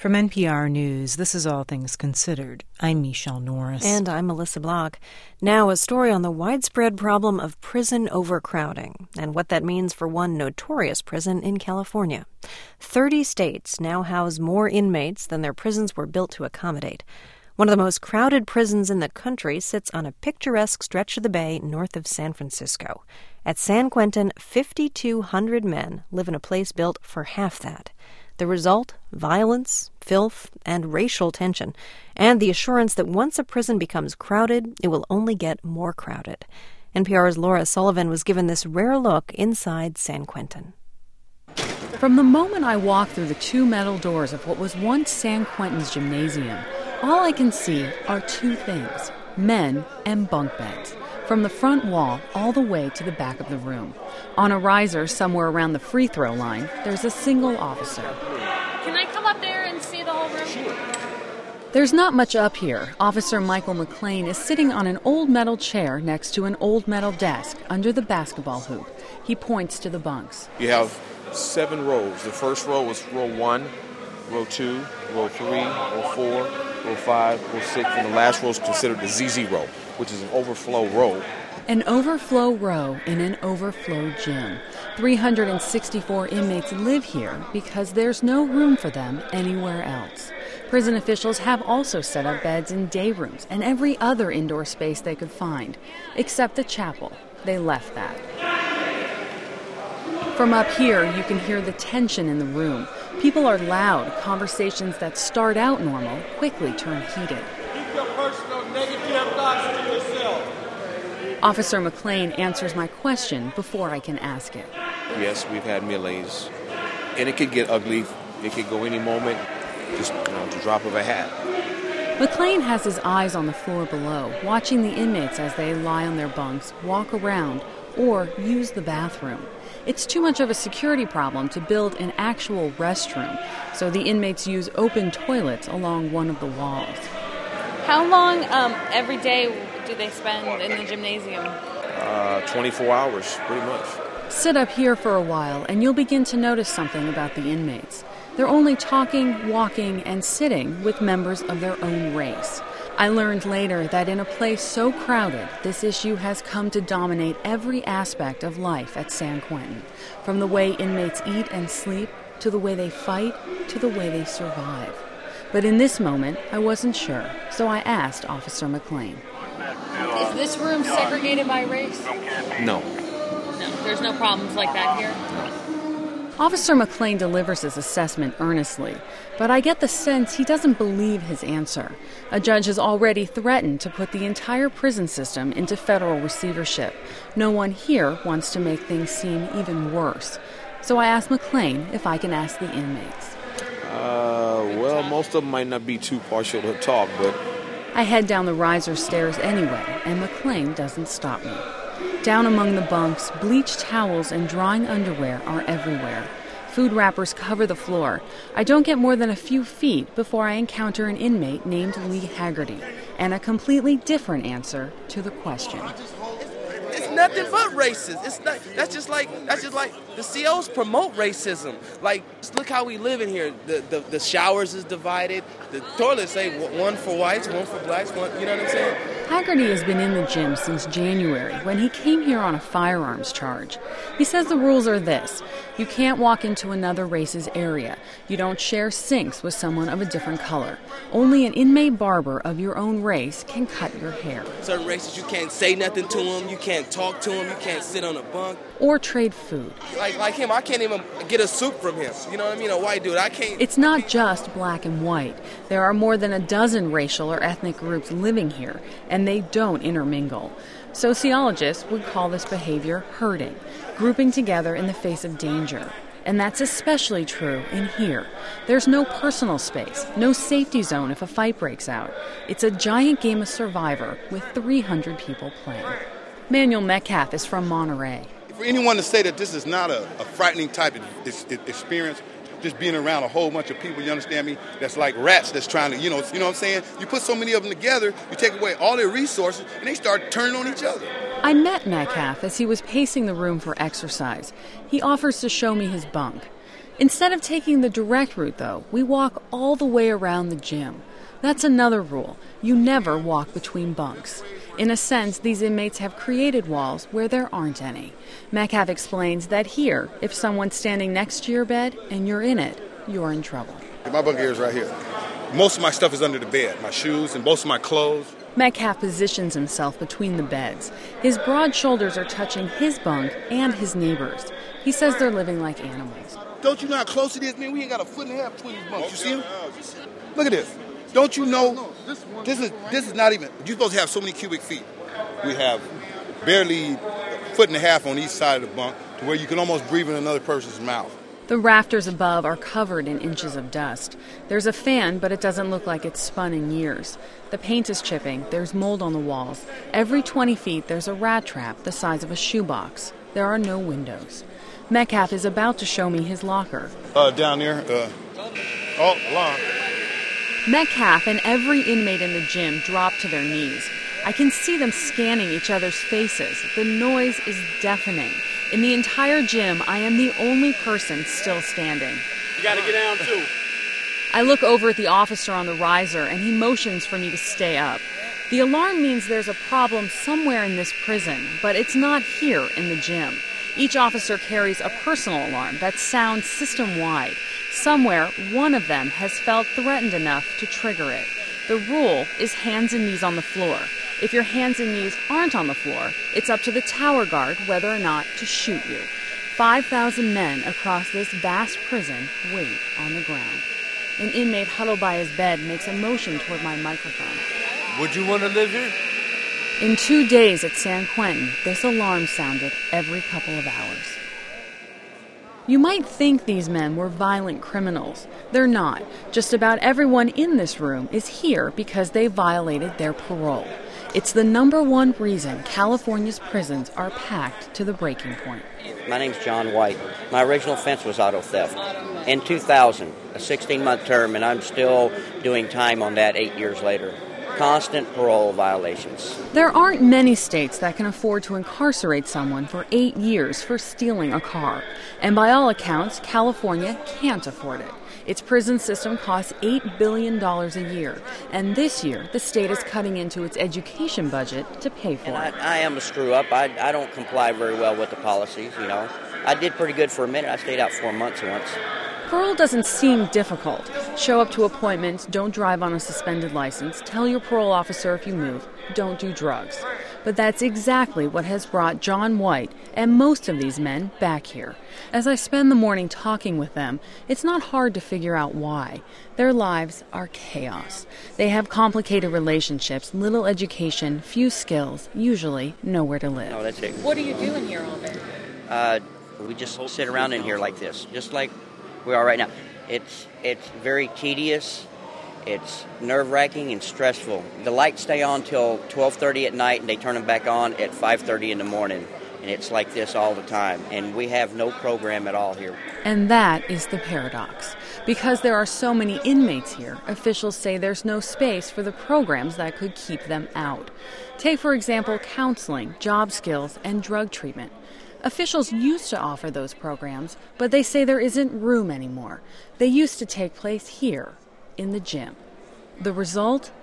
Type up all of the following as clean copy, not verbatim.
From NPR News, this is All Things Considered. I'm Michelle Norris. And I'm Melissa Block. Now, a story on the widespread problem of prison overcrowding and what that means for one notorious prison in California. 30 states now house more inmates than their prisons were built to accommodate. One of the most crowded prisons in the country sits on a picturesque stretch of the bay north of San Francisco. At San Quentin, 5,200 men live in a place built for half that. The result? Violence, filth, and racial tension, and the assurance that once a prison becomes crowded, it will only get more crowded. NPR's Laura Sullivan was given this rare look inside San Quentin. From the moment I walked through the two metal doors of what was once San Quentin's gymnasium, all I can see are two things: men and bunk beds, from the front wall all the way to the back of the room. On a riser somewhere around the free throw line, there's a single officer. Can I come up there and see the whole room? Sure. There's not much up here. Officer Michael McLean is sitting on an old metal chair next to an old metal desk under the basketball hoop. He points to the bunks. You have 7 rows. The first row is row 1, row 2, row 3, row 4, row 5, row 6, and the last row is considered the ZZ row, which is an overflow row. An overflow row in an overflow gym. 364 inmates live here because there's no room for them anywhere else. Prison officials have also set up beds in day rooms and every other indoor space they could find, except the chapel. They left that. From up here, you can hear the tension in the room. People are loud. Conversations that start out normal quickly turn heated. Keep your personal negative thoughts to yourself. Officer McLean answers my question before I can ask it. Yes, we've had melees, and it could get ugly. It could go any moment, just the drop of a hat. McLean has his eyes on the floor below, watching the inmates as they lie on their bunks, walk around, or use the bathroom. It's too much of a security problem to build an actual restroom, so the inmates use open toilets along one of the walls. How long every day do they spend in the gymnasium? 24 hours, pretty much. Sit up here for a while, and you'll begin to notice something about the inmates. They're only talking, walking, and sitting with members of their own race. I learned later that in a place so crowded, this issue has come to dominate every aspect of life at San Quentin, from the way inmates eat and sleep, to the way they fight, to the way they survive. But in this moment, I wasn't sure, so I asked Officer McLean. Is this room segregated by race? No. No, there's no problems like that here? Officer McLean delivers his assessment earnestly, but I get the sense he doesn't believe his answer. A judge has already threatened to put the entire prison system into federal receivership. No one here wants to make things seem even worse. So I asked McLean if I can ask the inmates. Well, most of them might not be too partial to talk, but... I head down the riser stairs anyway, and McLean doesn't stop me. Down among the bunks, bleached towels and drying underwear are everywhere. Food wrappers cover the floor. I don't get more than a few feet before I encounter an inmate named Lee Haggerty, and a completely different answer to the question. It's nothing but racist. That's just like the COs promote racism. Like, just look how we live in here. The showers is divided. The toilets say one for whites, one for blacks, one, you know what I'm saying? Haggerty has been in the gym since January, when he came here on a firearms charge. He says the rules are this: you can't walk into another race's area. You don't share sinks with someone of a different color. Only an inmate barber of your own race can cut your hair. Certain races, you can't say nothing to them, you can't talk to them, you can't sit on a bunk. Or trade food. Like him, I can't even get a soup from him. You know what I mean? A white dude, I can't... It's not just black and white. There are more than a dozen racial or ethnic groups living here, and they don't intermingle. Sociologists would call this behavior herding, grouping together in the face of danger. And that's especially true in here. There's no personal space, no safety zone if a fight breaks out. It's a giant game of Survivor with 300 people playing. Manuel Metcalf is from Monterey. For anyone to say that this is not a frightening type of experience, just being around a whole bunch of people, you understand me, that's like rats that's trying to, you know what I'm saying? You put so many of them together, you take away all their resources, and they start turning on each other. I met Metcalf as he was pacing the room for exercise. He offers to show me his bunk. Instead of taking the direct route, though, we walk all the way around the gym. That's another rule. You never walk between bunks. In a sense, these inmates have created walls where there aren't any. Metcalf explains that here, if someone's standing next to your bed and you're in it, you're in trouble. My bunk area is right here. Most of my stuff is under the bed, my shoes and most of my clothes. Metcalf positions himself between the beds. His broad shoulders are touching his bunk and his neighbors. He says they're living like animals. Don't you know how close it is, man? We ain't got a foot and a half between these bunks. You see them? Look at this. Don't you know? This is not even. You're supposed to have so many cubic feet. We have barely a foot and a half on each side of the bunk to where you can almost breathe in another person's mouth. The rafters above are covered in inches of dust. There's a fan, but it doesn't look like it's spun in years. The paint is chipping. There's mold on the walls. Every 20 feet, there's a rat trap the size of a shoebox. There are no windows. Metcalf is about to show me his locker. Down there. Alarm. Metcalf and every inmate in the gym drop to their knees. I can see them scanning each other's faces. The noise is deafening. In the entire gym, I am the only person still standing. You gotta get down, too. I look over at the officer on the riser, and he motions for me to stay up. The alarm means there's a problem somewhere in this prison, but it's not here in the gym. Each officer carries a personal alarm that sounds system-wide. Somewhere, one of them has felt threatened enough to trigger it. The rule is hands and knees on the floor. If your hands and knees aren't on the floor, it's up to the tower guard whether or not to shoot you. 5,000 men across this vast prison wait on the ground. An inmate huddled by his bed makes a motion toward my microphone. Would you want to live here? In 2 days at San Quentin, this alarm sounded every couple of hours. You might think these men were violent criminals. They're not. Just about everyone in this room is here because they violated their parole. It's the number one reason California's prisons are packed to the breaking point. My name's John White. My original offense was auto theft. In 2000, a 16-month term, and I'm still doing time on that 8 years later. Constant parole violations. There aren't many states that can afford to incarcerate someone for 8 years for stealing a car. And by all accounts, California can't afford it. Its prison system costs $8 billion a year. And this year, the state is cutting into its education budget to pay for it. I am a screw-up. I don't comply very well with the policies, you know. I did pretty good for a minute. I stayed out 4 months once. Parole doesn't seem difficult. Show up to appointments, don't drive on a suspended license, tell your parole officer if you move, don't do drugs. But that's exactly what has brought John White and most of these men back here. As I spend the morning talking with them, it's not hard to figure out why. Their lives are chaos. They have complicated relationships, little education, few skills, usually nowhere to live. No, that's it. What are you doing here all day? We just sit around in here like this, just like we are right now. It's very tedious. It's nerve-wracking and stressful. The lights stay on till 12:30 at night, and they turn them back on at 5:30 in the morning. And it's like this all the time. And we have no program at all here. And that is the paradox. Because there are so many inmates here, officials say there's no space for the programs that could keep them out. Take, for example, counseling, job skills, and drug treatment. Officials used to offer those programs, but they say there isn't room anymore. They used to take place here, in the gym. The result?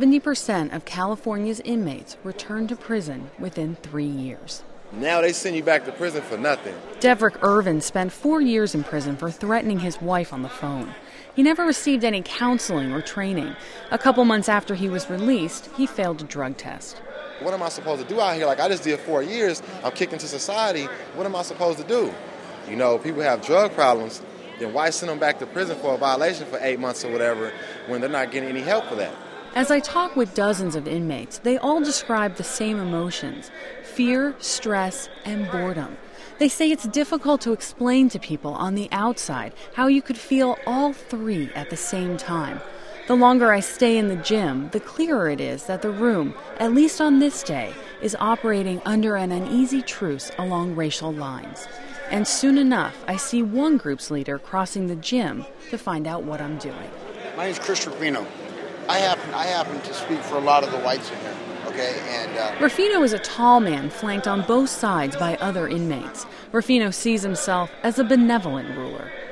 70% of California's inmates return to prison within 3 years. Now they send you back to prison for nothing. Deverick Irvin spent 4 years in prison for threatening his wife on the phone. He never received any counseling or training. A couple months after he was released, he failed a drug test. What am I supposed to do out here? Like, I just did 4 years. I'm kicked into society. What am I supposed to do? You know, people have drug problems. Then why send them back to prison for a violation for 8 months or whatever when they're not getting any help for that? As I talk with dozens of inmates, they all describe the same emotions: fear, stress, and boredom. They say it's difficult to explain to people on the outside how you could feel all three at the same time. The longer I stay in the gym, the clearer it is that the room, at least on this day, is operating under an uneasy truce along racial lines. And soon enough, I see one group's leader crossing the gym to find out what I'm doing. My name's Chris Rufino. I happen to speak for a lot of the whites in here, okay? And Rufino is a tall man flanked on both sides by other inmates. Rufino sees himself as a benevolent ruler.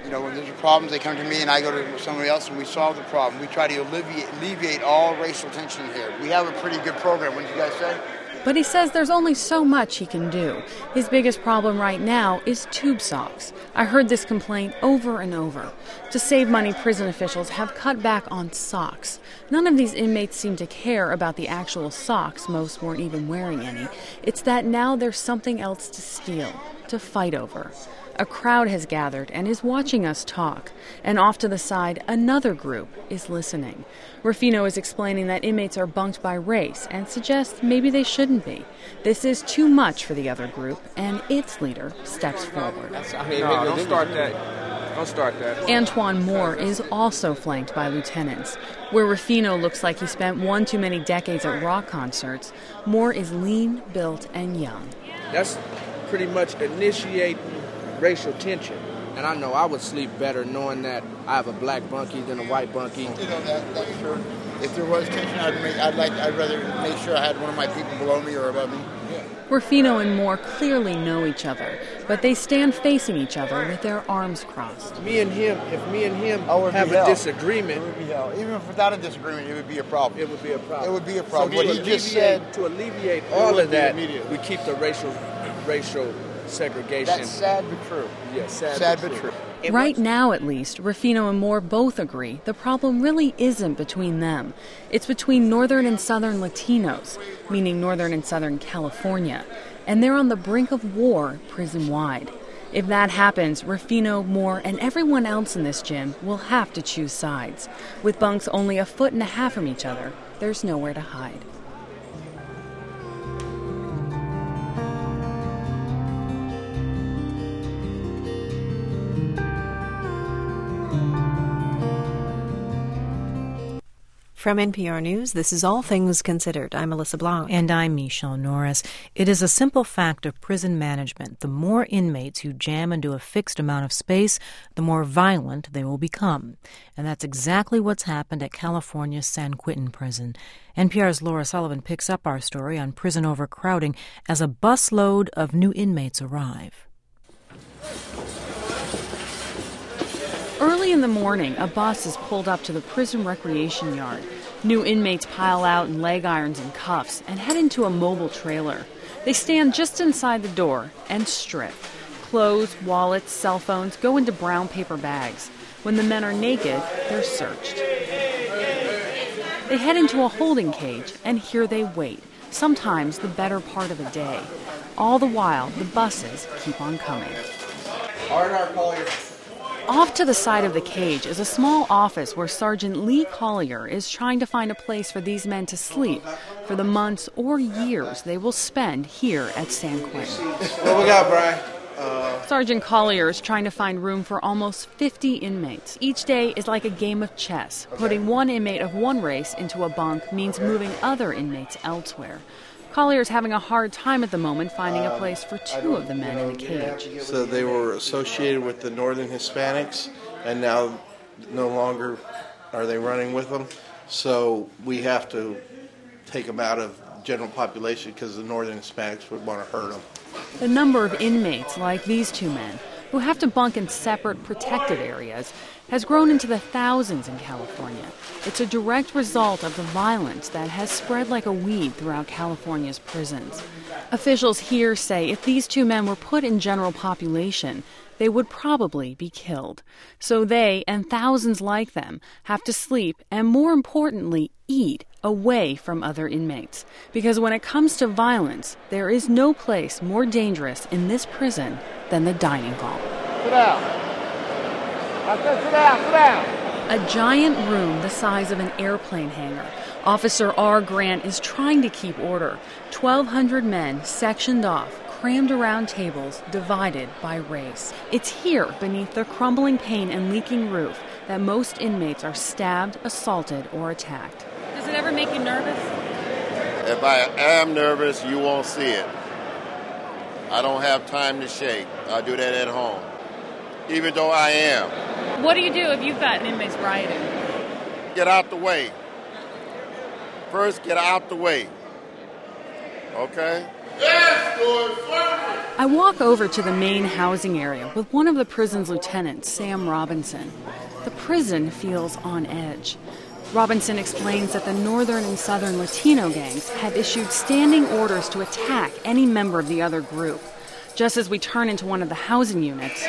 when there's problems, they come to me and I go to somebody else and we solve the problem. We try to alleviate all racial tension here. We have a pretty good program, wouldn't you guys say? But he says there's only so much he can do. His biggest problem right now is tube socks. I heard this complaint over and over. To save money, prison officials have cut back on socks. None of these inmates seem to care about the actual socks. Most weren't even wearing any. It's that now there's something else to steal, to fight over. A crowd has gathered and is watching us talk. And off to the side, another group is listening. Rufino is explaining that inmates are bunked by race and suggests maybe they shouldn't be. This is too much for the other group, and its leader steps forward. Don't start that. Don't start that. Antoine Moore is also flanked by lieutenants. Where Rufino looks like he spent one too many decades at rock concerts, Moore is lean, built, and young. That's pretty much initiating racial tension. And I know I would sleep better knowing that I have a black bunkie than a white bunkie. That's true. If there was tension, I'd rather make sure I had one of my people below me or above me. Rufino and Moore clearly know each other, but they stand facing each other with their arms crossed. If me and him have a disagreement, it would be hell. Even if without a disagreement, it would be a problem. It would be a problem. It would be a problem. So what he just said, to alleviate all of that, we keep the racial segregation. That's sad but true. Yes, sad but true. Right now, at least, Rufino and Moore both agree the problem really isn't between them. It's between Northern and Southern Latinos, meaning Northern and Southern California, and they're on the brink of war prison-wide. If that happens, Rufino, Moore, and everyone else in this gym will have to choose sides. With bunks only 1.5 feet from each other, there's nowhere to hide. From NPR News, this is All Things Considered. I'm Melissa Blanc. And I'm Michelle Norris. It is a simple fact of prison management. The more inmates you jam into a fixed amount of space, the more violent they will become. And that's exactly what's happened at California's San Quentin prison. NPR's Laura Sullivan picks up our story on prison overcrowding as a busload of new inmates arrive. Early in the morning, a bus is pulled up to the prison recreation yard. New inmates pile out in leg irons and cuffs and head into a mobile trailer. They stand just inside the door and strip. Clothes, wallets, cell phones go into brown paper bags. When the men are naked, they're searched. They head into a holding cage, and here they wait, sometimes the better part of a day. All the while, the buses keep on coming. R&R Collier. Off to the side of the cage is a small office where Sergeant Lee Collier is trying to find a place for these men to sleep for the months or years they will spend here at San Quentin. What we got, Brian? Sergeant Collier is trying to find room for almost 50 inmates. Each day is like a game of chess. Putting one inmate of one race into a bunk means moving other inmates elsewhere. Collier's having a hard time at the moment finding a place for 2 of the men in the cage. So they were associated with the Northern Hispanics, and now no longer are they running with them. So we have to take them out of general population because the Northern Hispanics would want to hurt them. The number of inmates like these 2 men, who have to bunk in separate protected areas, has grown into the thousands in California. It's a direct result of the violence that has spread like a weed throughout California's prisons. Officials here say if these 2 men were put in general population, they would probably be killed. So they, and thousands like them, have to sleep and, more importantly, eat away from other inmates. Because when it comes to violence, there is no place more dangerous in this prison than the dining hall. Sit down. I said sit down, sit down. A giant room the size of an airplane hangar. Officer R. Grant is trying to keep order. 1,200 men sectioned off, crammed around tables, divided by race. It's here, beneath the crumbling pane and leaking roof, that most inmates are stabbed, assaulted, or attacked. Does it ever make you nervous? If I am nervous, you won't see it. I don't have time to shake. I do that at home, even though I am. What do you do if you've got inmates rioting? Get out the way. First, get out the way. Okay? I walk over to the main housing area with one of the prison's lieutenants, Sam Robinson. The prison feels on edge. Robinson explains that the northern and southern Latino gangs have issued standing orders to attack any member of the other group. Just as we turn into one of the housing units,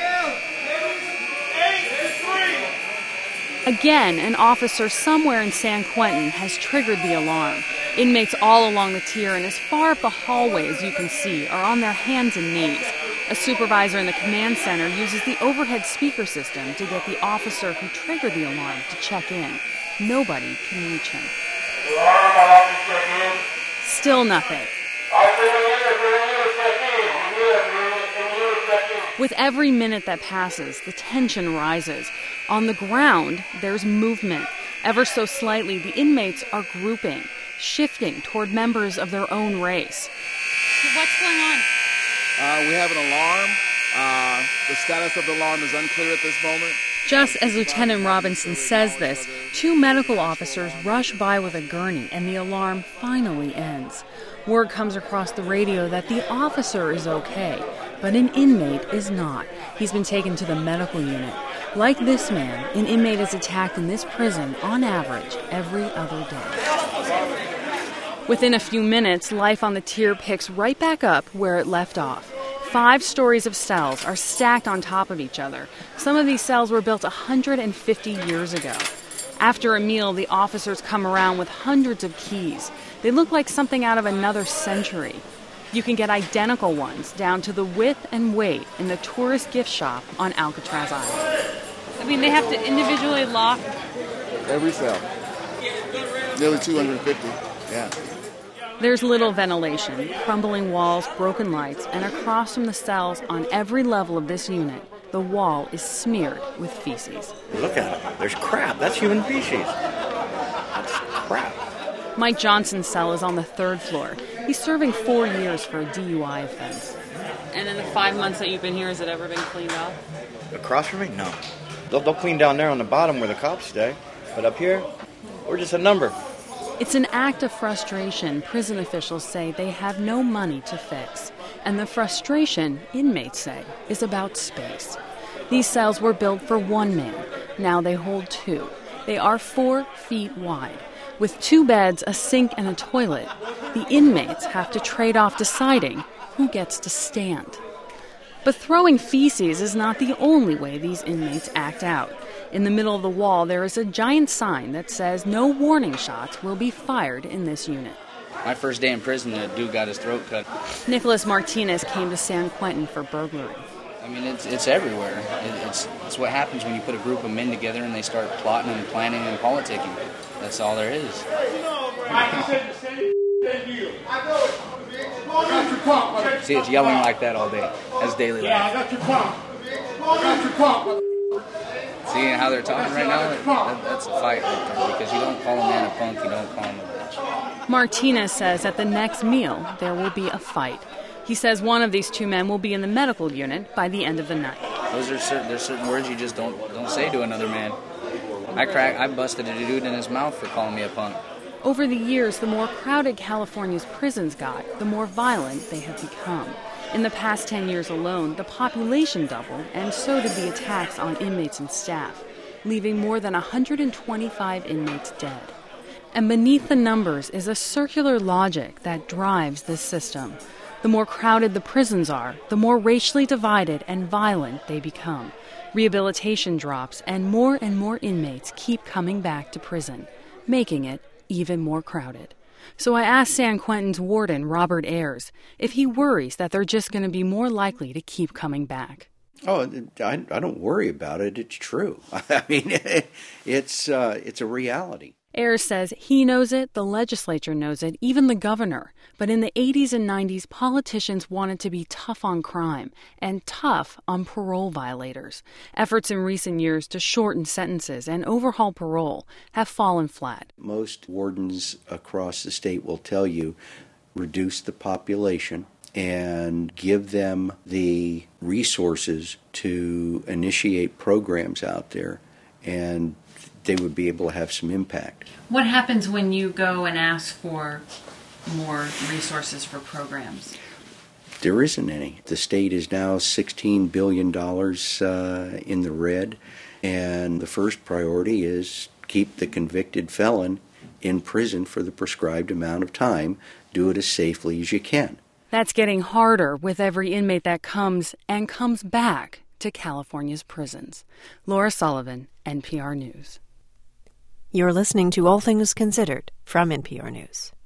again, an officer somewhere in San Quentin has triggered the alarm. Inmates all along the tier and as far up the hallway as you can see are on their hands and knees. A supervisor in the command center uses the overhead speaker system to get the officer who triggered the alarm to check in. Nobody can reach him. Still nothing. With every minute that passes, the tension rises. On the ground, there's movement. Ever so slightly, the inmates are grouping, shifting toward members of their own race. What's going on? We have an alarm. The status of the alarm is unclear at this moment. Just as Lieutenant Robinson says this, two medical officers rush by with a gurney and the alarm finally ends. Word comes across the radio that the officer is okay, but an inmate is not. He's been taken to the medical unit. Like this man, an inmate is attacked in this prison on average every other day. Within a few minutes, life on the tier picks right back up where it left off. 5 stories of cells are stacked on top of each other. Some of these cells were built 150 years ago. After a meal, the officers come around with hundreds of keys. They look like something out of another century. You can get identical ones down to the width and weight in the tourist gift shop on Alcatraz Island. I mean, they have to individually lock every cell. Nearly 250, yeah. There's little ventilation, crumbling walls, broken lights, and across from the cells on every level of this unit, the wall is smeared with feces. Look at it. There's crap. That's human feces. That's crap. Mike Johnson's cell is on the 3rd floor. He's serving 4 years for a DUI offense. And in the 5 months that you've been here, has it ever been cleaned off? Across from me? No. They'll clean down there on the bottom where the cops stay. But up here, we're just a number. It's an act of frustration prison officials say they have no money to fix. And the frustration, inmates say, is about space. These cells were built for one man. Now they hold 2. They are 4 feet wide. With 2 beds, a sink, and a toilet, the inmates have to trade off deciding who gets to stand. But throwing feces is not the only way these inmates act out. In the middle of the wall, there is a giant sign that says no warning shots will be fired in this unit. My first day in prison, the dude got his throat cut. Nicholas Martinez came to San Quentin for burglary. I mean, it's everywhere. It's what happens when you put a group of men together and they start plotting and planning and politicking. That's all there is. See, it's yelling like that all day. That's daily life. I got your pump. I got your pump. See how they're talking right now? That's a fight right there, because you don't call a man a punk, you don't call him a bitch. Martinez says at the next meal there will be a fight. He says one of these 2 men will be in the medical unit by the end of the night. There's certain words you just don't say to another man. I busted a dude in his mouth for calling me a punk. Over the years, the more crowded California's prisons got, the more violent they have become. In the past 10 years alone, the population doubled, and so did the attacks on inmates and staff, leaving more than 125 inmates dead. And beneath the numbers is a circular logic that drives this system. The more crowded the prisons are, the more racially divided and violent they become. Rehabilitation drops, and more inmates keep coming back to prison, making it even more crowded. So I asked San Quentin's warden, Robert Ayers, if he worries that they're just going to be more likely to keep coming back. Oh, I don't worry about it. It's true. I mean, it's a reality. Ayers says he knows it, the legislature knows it, even the governor. But in the 80s and 90s, politicians wanted to be tough on crime and tough on parole violators. Efforts in recent years to shorten sentences and overhaul parole have fallen flat. Most wardens across the state will tell you, reduce the population and give them the resources to initiate programs out there, and they would be able to have some impact. What happens when you go and ask for more resources for programs? There isn't any. The state is now $16 billion in the red, and the first priority is keep the convicted felon in prison for the prescribed amount of time. Do it as safely as you can. That's getting harder with every inmate that comes back to California's prisons. Laura Sullivan, NPR News. You're listening to All Things Considered from NPR News.